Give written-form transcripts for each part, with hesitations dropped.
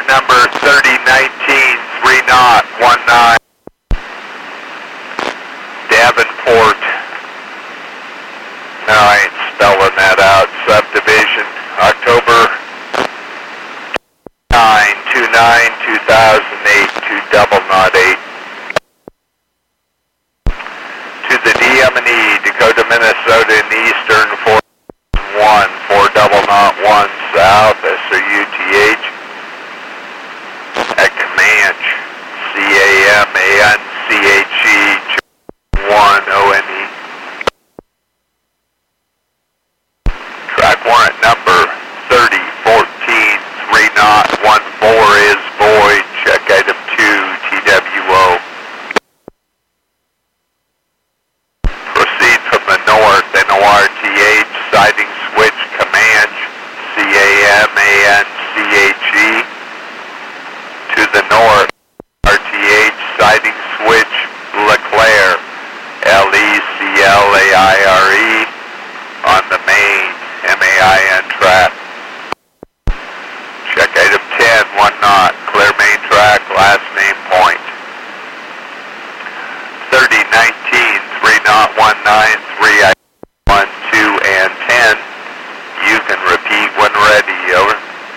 number 3019, 3 knot, 19. Davenport. No, I ain't spelling that out. Subdivision, October 9/29/2008 to 008. To the DM&E, Dakota, Minnesota, in eastern 4-1, 4-0-1 south, SOUTH, at Comanche, CAMANCHE, 1-ONE. Track warrant number 3014, 3 knot, 14 is void. Check item 2, TWO. Proceed from the north, NORTH, siding switch, Comanche, CAMANCHE. To the north, RTH, siding switch, LeClaire, LECLAIRE, on the main, MAIN track. Check item 10, 1 knot, clear main track, last name point. 3019, 3 knot, 19, 3, 1, 2, and 10. You can repeat when ready, over.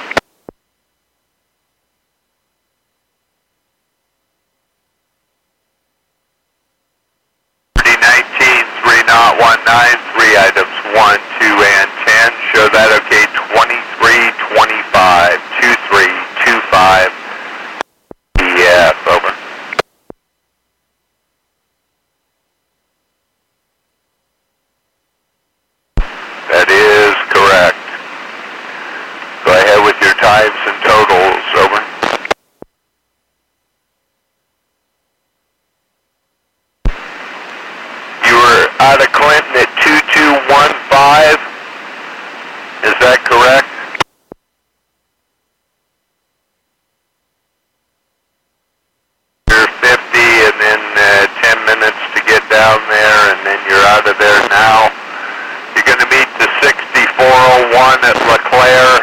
3019, 3 knot, 19, 3 items 1, 2, and 10. Show that okay, 2325, 2325. EF, over. That is correct. Go ahead with your times and totals, over. You were out of Clinton at 2215, is that correct? You're 50 and then 10 minutes to get down there, and then you're out of there now. You're going to meet the 6401 at LeClaire,